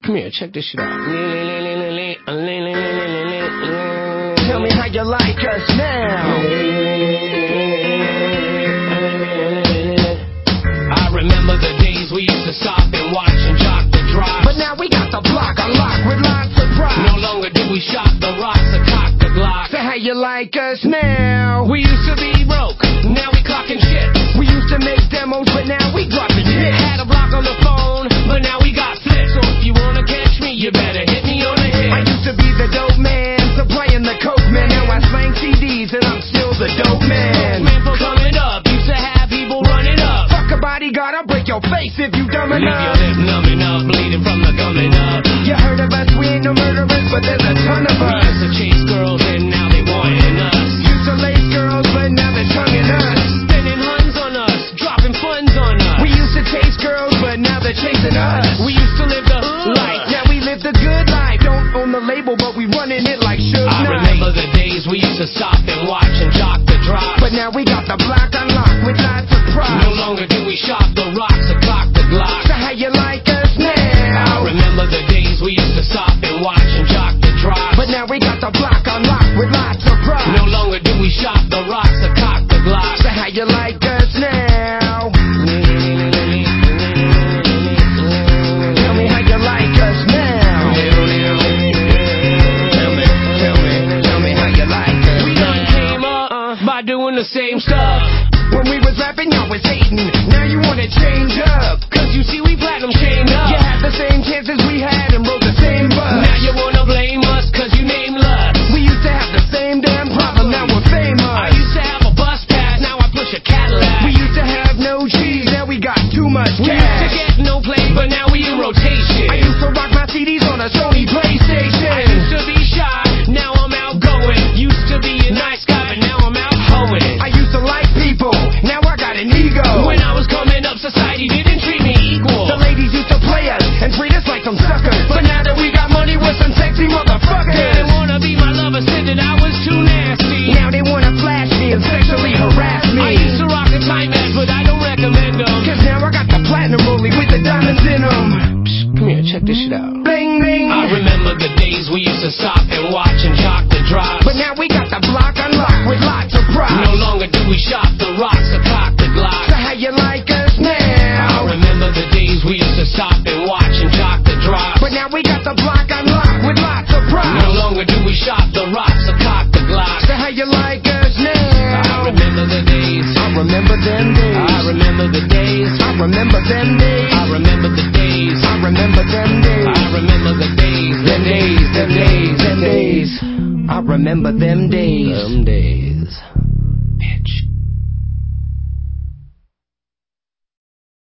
Come here, check this shit out. Tell me how you like us now. I remember the days we used to stop and watch and jock the drive. But now we got the block unlocked with lots of pride. No longer do we shop the rocks or cock the Glock. So how you like us now? We used to be broke, now we clocking shit. We used to make demos, but now we dropping hits. Had a block on the phone, but now we got flips. So if you wanna catch me, you better hit me on the hit. I used to be the dope man, supplying the coke man. Now I slang CDs and I'm still the dope man. Man for coming up, used to have people running up. Fuck a bodyguard, I'll break your face if you dumb enough. Leave your lip numbing up, bleeding from the gumming up. You heard of us, we ain't no murderers, but there's a ton of us. We used to chase girls and now they wanting us. Used to lace girls, but now they're tonguing us. Spending huns on us, dropping funds on us. We used to chase girls, but now they're chasing us. We used to live the life, now we live the good life. Don't own the label, but we running it like Suge Knight. I remember the days we used to stop and watch and jock the drive. But now we got the block unlocked with lots of pride. No longer do we shop the rocks or cock the Glock. So how you like us now? I remember the days we used to stop and watch and jock the drive. But now we got the block unlocked with lots of pride. No longer do we shop the rocks or cock the Glock. So how you like us now? Tell me how you like us now. Tell me how you like us. We done came up by doing the same stuff. When we was rapping, y'all was hating. Now you wanna change up, cause you see we platinum chained up. You had the same chances we had and wrote the same bus. Now you wanna blame us, cause you nameless. We used to have the same damn problem, now we're famous. I used to have a bus pass, now I push a Cadillac. We used to have no cheese, now we got too much cash. We used to get no play, but now we in rotation. I used to rock my CDs on a Sony PlayStation. I used to be shy, now I'm outgoing. Used to be a nice guy, but now I'm out hoeing. I used to like people, now I got an ego. When I was coming up, society didn't treat me equal. The ladies used to play us and treat us like some suckers. But now that we got money, we're some sexy motherfuckers. They didn't wanna be my lover, said that I was too nasty. Now they wanna flash me and sexually harass me. I used to rock a Timex, but I don't recommend them. Cause now I got the platinum rolling with the diamonds in them. Psst, come here, check this shit out. Bling, bling. I remember the days we used to stop and watch and jock the drive. But now we got the block unlocked with lots of pride. No longer do we shop the rocks or cock the Glock. So how you like us now? I remember the days we used to stop and watch and jock the drive. But now we got the block unlocked with lots of pride. No longer do we shop the rocks or cock the Glock. So how you like us now? I remember the days. I remember them days. I remember the days. I remember them days. I remember the days. I remember them days. I remember the days. Them days. Them days. Them days. I remember them days. Them days. Bitch.